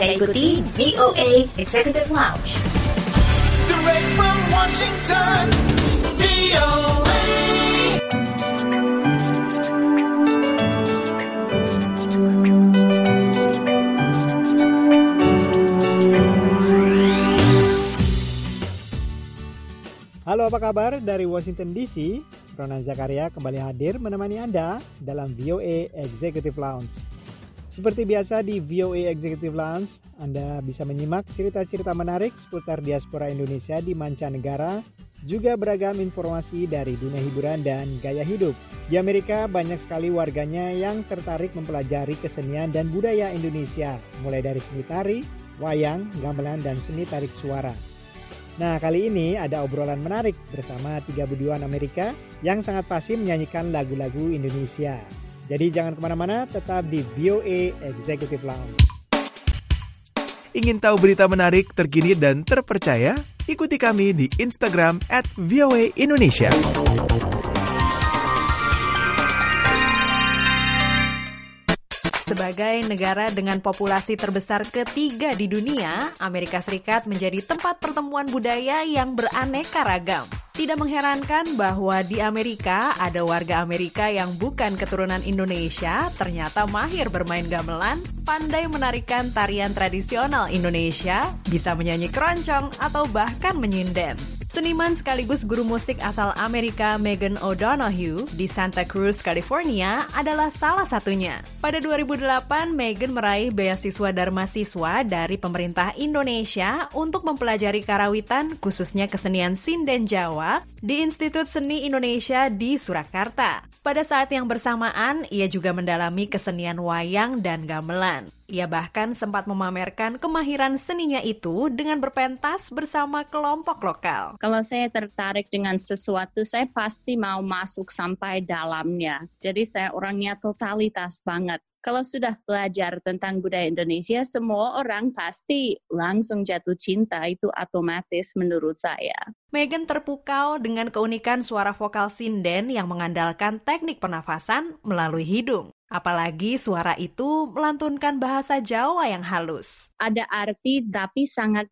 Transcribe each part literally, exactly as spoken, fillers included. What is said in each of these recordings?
Anda ikuti V O A Executive Lounge. Direct from Washington, V O A. Halo, apa kabar dari Washington D C? Ronan Zakaria kembali hadir menemani Anda dalam V O A Executive Lounge. Seperti biasa di V O A Executive Lounge, Anda bisa menyimak cerita-cerita menarik seputar diaspora Indonesia di mancanegara, juga beragam informasi dari dunia hiburan dan gaya hidup. Di Amerika, banyak sekali warganya yang tertarik mempelajari kesenian dan budaya Indonesia, mulai dari seni tari, wayang, gamelan, dan seni tarik suara. Nah, kali ini ada obrolan menarik bersama tiga budiawan Amerika yang sangat fasih menyanyikan lagu-lagu Indonesia. Jadi jangan kemana-mana, tetap di V O A Executive Lounge. Ingin tahu berita menarik, terkini, dan terpercaya? Ikuti kami di Instagram at V O A Indonesia. Sebagai negara dengan populasi terbesar ketiga di dunia, Amerika Serikat menjadi tempat pertemuan budaya yang beraneka ragam. Tidak mengherankan bahwa di Amerika ada warga Amerika yang bukan keturunan Indonesia, ternyata mahir bermain gamelan, pandai menarikan tarian tradisional Indonesia, bisa menyanyi keroncong, atau bahkan menyinden. Seniman sekaligus guru musik asal Amerika Megan O'Donoghue di Santa Cruz, California adalah salah satunya. Pada dua ribu delapan, Megan meraih beasiswa Dharma Siswa dari pemerintah Indonesia untuk mempelajari karawitan, khususnya kesenian sinden Jawa, di Institut Seni Indonesia di Surakarta. Pada saat yang bersamaan, ia juga mendalami kesenian wayang dan gamelan. Ia bahkan sempat memamerkan kemahiran seninya itu dengan berpentas bersama kelompok lokal. Kalau saya tertarik dengan sesuatu, saya pasti mau masuk sampai dalamnya. Jadi saya orangnya totalitas banget. Kalau sudah belajar tentang budaya Indonesia, semua orang pasti langsung jatuh cinta, itu otomatis menurut saya. Megan terpukau dengan keunikan suara vokal sinden yang mengandalkan teknik pernafasan melalui hidung. Apalagi suara itu melantunkan bahasa Jawa yang halus. Ada arti tapi sangat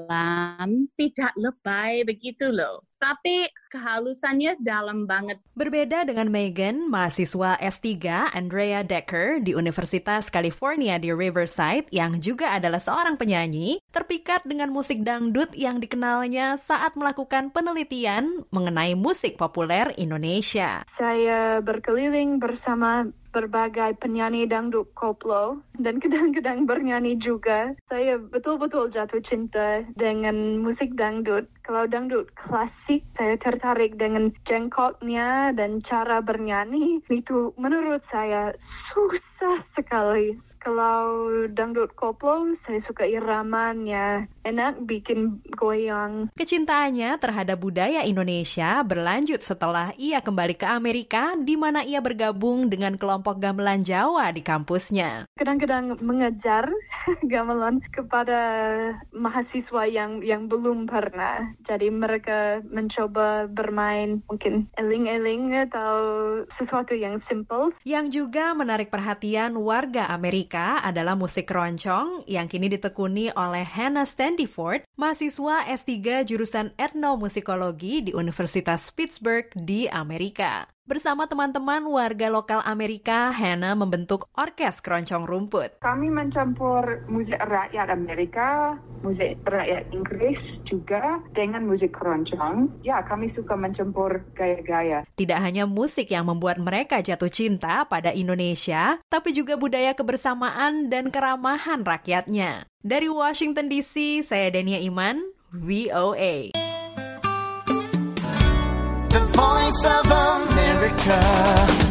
dalam, tidak lebay begitu loh. Tapi kehalusannya dalam banget. Berbeda dengan Megan, mahasiswa S tiga Andrea Decker di Universitas California di Riverside yang juga adalah seorang penyanyi, terpikat dengan musik dangdut yang dikenalnya saat melakukan penelitian mengenai musik populer Indonesia. Saya berkeliling bersama berbagai penyanyi dangdut koplo dan kadang-kadang bernyanyi juga. Saya betul-betul jatuh cinta dengan musik dangdut. Kalau dangdut klasik, saya tertarik dengan jengkotnya dan cara bernyanyi. Itu menurut saya susah sekali. Kalau dangdut koplo, saya suka iramanya. Enak bikin goyang. Kecintaannya terhadap budaya Indonesia berlanjut setelah ia kembali ke Amerika, di mana ia bergabung dengan kelompok gamelan Jawa di kampusnya. Kadang-kadang mengejar gamelan kepada mahasiswa yang yang belum pernah. Jadi mereka mencoba bermain mungkin eling-eling atau sesuatu yang simple. Yang juga menarik perhatian warga Amerika adalah musik keroncong yang kini ditekuni oleh Hannah Standiford, mahasiswa S tiga jurusan etnomusikologi di Universitas Pittsburgh di Amerika. Bersama teman-teman warga lokal Amerika, Hannah membentuk orkes keroncong rumput. Kami mencampur musik rakyat Amerika, musik rakyat Inggris juga dengan musik keroncong. Ya, kami suka mencampur gaya-gaya. Tidak hanya musik yang membuat mereka jatuh cinta pada Indonesia, tapi juga budaya kebersamaan dan keramahan rakyatnya. Dari Washington D C, saya Dania Iman, V O A. The Voice of America.